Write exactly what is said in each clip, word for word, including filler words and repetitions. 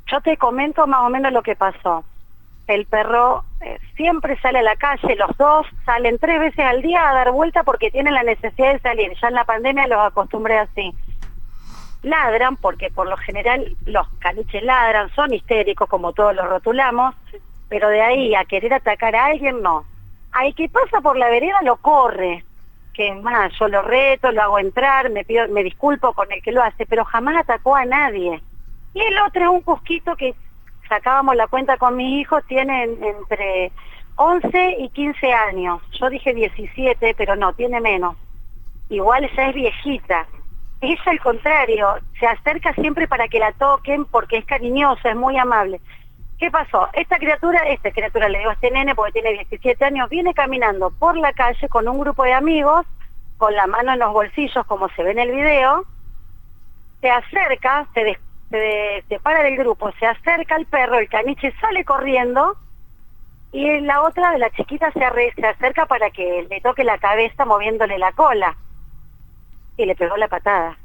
Yo te comento más o menos lo que pasó. El perro eh, siempre sale a la calle, los dos salen tres veces al día a dar vuelta porque tienen la necesidad de salir. Ya en la pandemia los acostumbré así. Ladran porque por lo general los caniches ladran, son histéricos como todos los rotulamos, pero de ahí a querer atacar a alguien no. Al que pasa por la vereda lo corre, que más yo lo reto, lo hago entrar, me pido, me disculpo con el que lo hace, pero jamás atacó a nadie. Y el otro es un cusquito que sacábamos la cuenta con mis hijos, tienen entre once y quince años. Yo dije diecisiete, pero no, tiene menos. Igual ella es viejita. Es al contrario, se acerca siempre para que la toquen porque es cariñosa, es muy amable. ¿Qué pasó? Esta criatura, esta criatura, le digo a este nene porque tiene diecisiete años, viene caminando por la calle con un grupo de amigos, con la mano en los bolsillos, como se ve en el video, se acerca, se des Se, se para del grupo, se acerca al perro, el caniche sale corriendo y la otra de la chiquita se, arre, se acerca para que le toque la cabeza moviéndole la cola y le pegó la patada.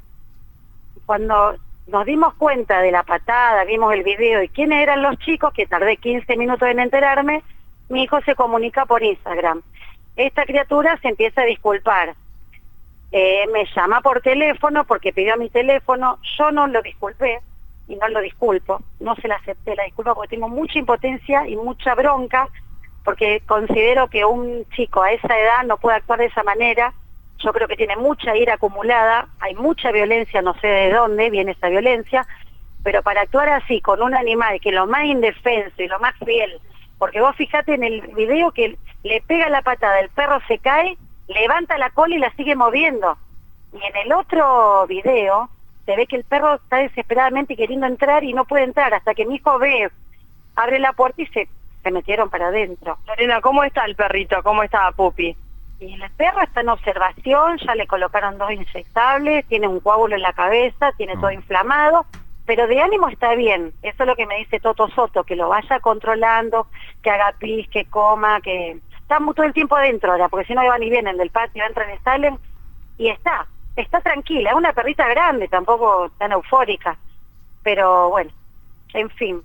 Cuando nos dimos cuenta de la patada, vimos el video y quiénes eran los chicos, que tardé quince minutos en enterarme, mi hijo se comunica por Instagram. Esta criatura se empieza a disculpar. Eh, me llama por teléfono porque pidió mi teléfono, yo no lo disculpé y no lo disculpo, no se la acepté la disculpa porque tengo mucha impotencia y mucha bronca, porque considero que un chico a esa edad no puede actuar de esa manera. Yo creo que tiene mucha ira acumulada, hay mucha violencia, no sé de dónde viene esa violencia, pero para actuar así con un animal que es lo más indefenso y lo más fiel, porque vos fijate en el video que le pega la patada, el perro se cae, levanta la cola y la sigue moviendo. Y en el otro video se ve que el perro está desesperadamente queriendo entrar y no puede entrar, hasta que mi hijo ve, abre la puerta y se, se metieron para adentro. Lorena, ¿cómo está el perrito? ¿Cómo está Pupi? Y el perro está en observación, ya le colocaron dos inyectables, tiene un coágulo en la cabeza, tiene todo inflamado, pero de ánimo está bien. Eso es lo que me dice Toto Soto, que lo vaya controlando, que haga pis, que coma, que... Estamos todo el tiempo adentro ahora, porque si no van y vienen del patio, entran y salen, y está, está tranquila, es una perrita grande, tampoco tan eufórica, pero bueno, en fin.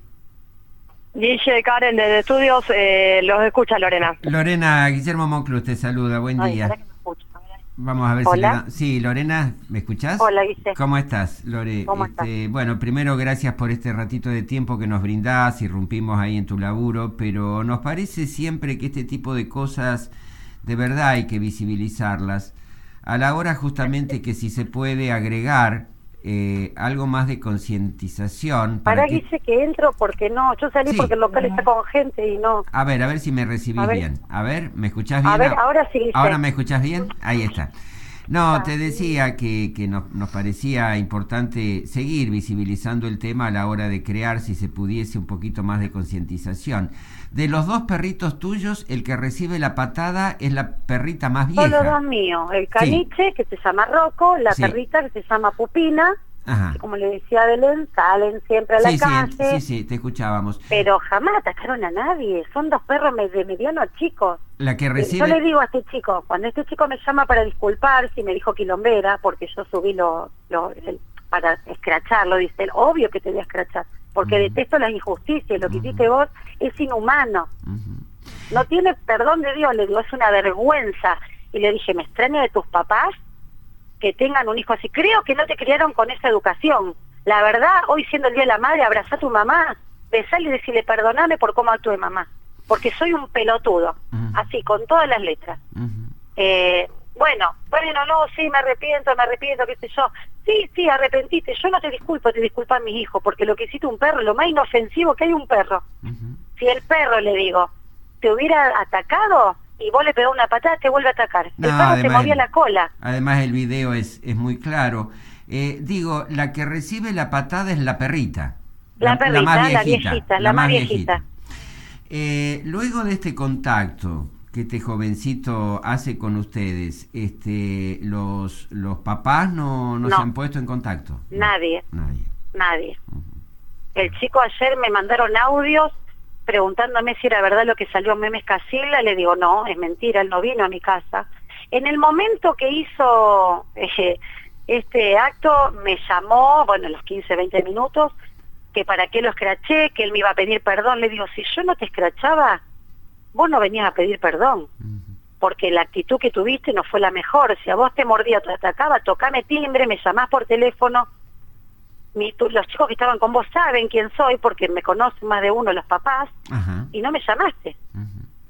Guille, Karen, desde Estudios, eh, los escucha Lorena. Lorena, Guillermo Monclús te saluda, buen Ay, día. ¿verdad que me escucha? Vamos a ver ¿Hola? si le da... Sí, Lorena, ¿me escuchás? Hola, Guille. ¿Cómo estás, Lore? ¿Cómo este, estás? Bueno, primero gracias por este ratito de tiempo que nos brindás, irrumpimos ahí en tu laburo, pero nos parece siempre que este tipo de cosas de verdad hay que visibilizarlas. A la hora justamente que si se puede agregar eh, algo más de concientización. Para, para que... Guille, que entro porque no, yo salí Sí. porque el local está con gente y no. A ver, a ver si me recibís A ver. bien. A ver, ¿me escuchás bien? A ver, ahora sí, Guille. ¿Ahora me escuchás bien? Ahí está. No, Ah. te decía que, que nos, nos parecía importante seguir visibilizando el tema a la hora de crear, si se pudiese, un poquito más de concientización. De los dos perritos tuyos, el que recibe la patada es la perrita más vieja. Son los dos míos, el caniche, sí, que se llama Rocco, la sí. perrita que se llama Pupina, Ajá. que como le decía a Belén, salen siempre a la sí, calle. Sí, sí, sí, te escuchábamos. Pero jamás atacaron a nadie, son dos perros de mediano a chicos. La que recibe... Yo le digo a este chico, cuando este chico me llama para disculparse y me dijo quilombera, porque yo subí lo, lo el, para escracharlo, dice él, obvio que te voy a escrachar, porque uh-huh. detesto las injusticias, lo que uh-huh. hiciste vos es inhumano. Uh-huh. No tiene perdón de Dios, le digo, es una vergüenza. Y le dije, me extraña de tus papás que tengan un hijo así. Creo que no te criaron con esa educación. La verdad, hoy siendo el Día de la Madre, abrazá a tu mamá, besale y decirle perdoname por cómo actué mamá, porque soy un pelotudo, uh-huh. así, con todas las letras. Uh-huh. Eh, bueno, bueno, no, sí, me arrepiento, me arrepiento, qué sé yo. Sí, sí, arrepentiste, yo no te disculpo, te disculpan mis hijos, porque lo que hiciste un perro, lo más inofensivo que hay un perro. Uh-huh. Si el perro, le digo, te hubiera atacado y vos le pegás una patada, te vuelve a atacar. No, el perro además, te movía la cola. Además el video es, es muy claro. Eh, digo, la que recibe la patada es la perrita. La, la perrita, la, más viejita, la viejita, la, la más viejita. viejita. Eh, luego de este contacto que este jovencito hace con ustedes, este, los los papás no, no, no. se han puesto en contacto. Nadie. No. Nadie. Nadie. Uh-huh. El chico ayer me mandaron audios preguntándome si era verdad lo que salió en Memes Casilda. Le digo, no, es mentira, él no vino a mi casa. En el momento que hizo eh, este acto, me llamó, bueno, a los quince, veinte minutos, que para qué lo escraché, que él me iba a pedir perdón. Le digo, si yo no te escrachaba, vos no venías a pedir perdón, porque la actitud que tuviste no fue la mejor. Si a vos te mordía o te atacaba, tocame timbre, me llamás por teléfono. Mi, tú, los chicos que estaban con vos saben quién soy, porque me conocen más de uno los papás, Ajá. y no me llamaste. Ajá.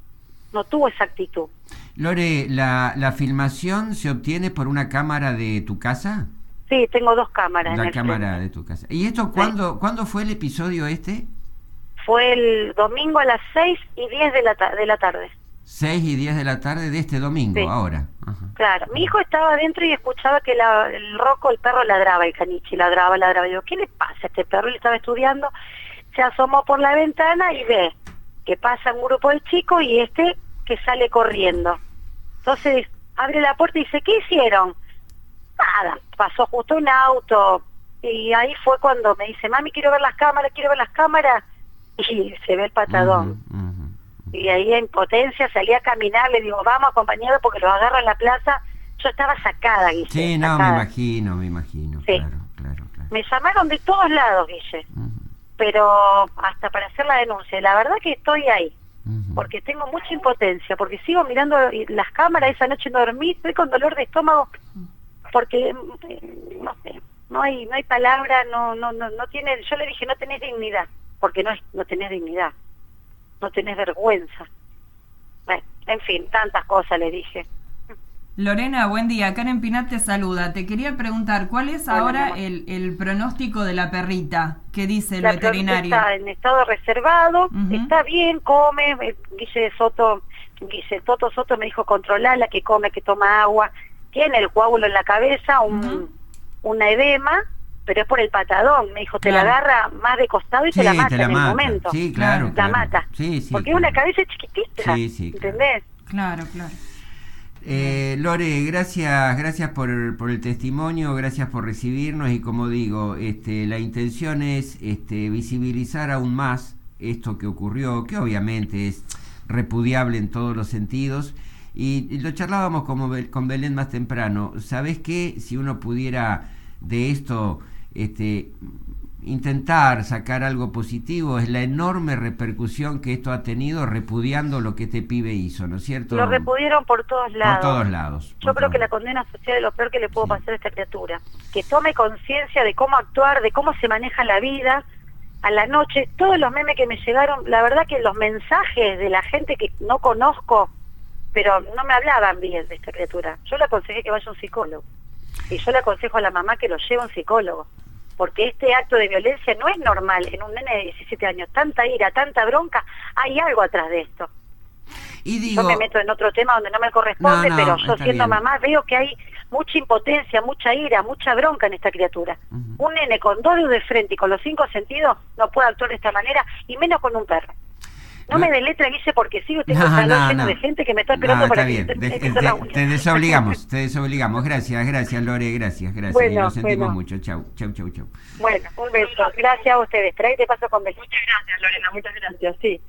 No tuvo esa actitud. Lore, ¿la, ¿la filmación se obtiene por una cámara de tu casa? Sí, tengo dos cámaras. La en el cámara frente. de tu casa. ¿Y esto cuándo, sí. cuándo fue el episodio este? Fue el domingo a las seis y diez de la, de la tarde. seis y diez de la tarde de este domingo, sí. ahora. Ajá. Claro, mi hijo estaba adentro y escuchaba que la, el Rocco, el perro, ladraba, el caniche, ladraba, ladraba. Digo, ¿qué le pasa a este perro? Él estaba estudiando, se asomó por la ventana y ve que pasa un grupo de chicos y este que sale corriendo. Entonces abre la puerta y dice, ¿qué hicieron? Nada, pasó justo un auto. Y ahí fue cuando me dice, mami, quiero ver las cámaras, quiero ver las cámaras. Y se ve el patadón. Uh-huh, uh-huh. Y ahí en potencia salí a caminar, le digo, vamos acompañado porque los agarro en la plaza. Yo estaba sacada, Guille. Sí, no, sacada. me imagino, me imagino. Sí. Claro, claro, claro. Me llamaron de todos lados, Guille. Uh-huh. Pero hasta para hacer la denuncia. La verdad que estoy ahí. Uh-huh. Porque tengo mucha impotencia, porque sigo mirando las cámaras, esa noche no dormí, estoy con dolor de estómago, porque no sé, no hay, no hay palabra, no, no, no, no tiene, yo le dije, no tenés dignidad, porque no es, no tenés dignidad, no tenés vergüenza. Bueno, en fin, tantas cosas le dije. Lorena, buen día. Karen Pinat te saluda. Te quería preguntar, ¿cuál es bueno, ahora el, el pronóstico de la perrita? ¿Qué dice el la veterinario? Está en estado reservado, uh-huh. está bien, come. Guille Soto, Guille Toto Soto me dijo controlarla, que come, que toma agua. Tiene el coágulo en la cabeza, un, uh-huh. una edema, pero es por el patadón. Me dijo, te claro. la agarra más de costado y sí, te la mata te la en mata. el momento. Sí, claro. La claro. mata. Sí, sí, porque claro. es una cabeza chiquitita, sí, sí, ¿entendés? Claro, claro. Eh, Lore, gracias, gracias por, por el testimonio, gracias por recibirnos y como digo, este, la intención es este, visibilizar aún más esto que ocurrió, que obviamente es repudiable en todos los sentidos y, y lo charlábamos como Bel, con Belén más temprano. ¿Sabés qué? Si uno pudiera de esto este, intentar sacar algo positivo, es la enorme repercusión que esto ha tenido repudiando lo que este pibe hizo, ¿no es cierto? Lo repudieron por todos lados. Por todos lados. Yo por creo todos. que la condena social es lo peor que le puedo sí. pasar a esta criatura. Que tome conciencia de cómo actuar, de cómo se maneja la vida a la noche. Todos los memes que me llegaron, la verdad que los mensajes de la gente que no conozco, pero no me hablaban bien de esta criatura. Yo le aconsejé que vaya a un psicólogo. Y yo le aconsejo a la mamá que lo lleve a un psicólogo. Porque este acto de violencia no es normal en un nene de diecisiete años. Tanta ira, tanta bronca, hay algo atrás de esto. Y digo, yo me meto en otro tema donde no me corresponde, no, no, pero yo siendo bien. mamá veo que hay mucha impotencia, mucha ira, mucha bronca en esta criatura. Uh-huh. Un nene con dos dedos de frente y con los cinco sentidos no puede actuar de esta manera, y menos con un perro. No, no me deletra, Guille, porque sigo tengo no, un salón no, lleno no. de gente que me está esperando no, para está que bien. te, te, te, te, te desobligamos, te desobligamos. Gracias, gracias, Lore, gracias, gracias. Bueno, y lo sentimos bueno. mucho. Chau, chau, chau, chau. Bueno, un beso. Gracias a ustedes. Trae te paso con beso. Muchas gracias, Lorena, muchas gracias, sí.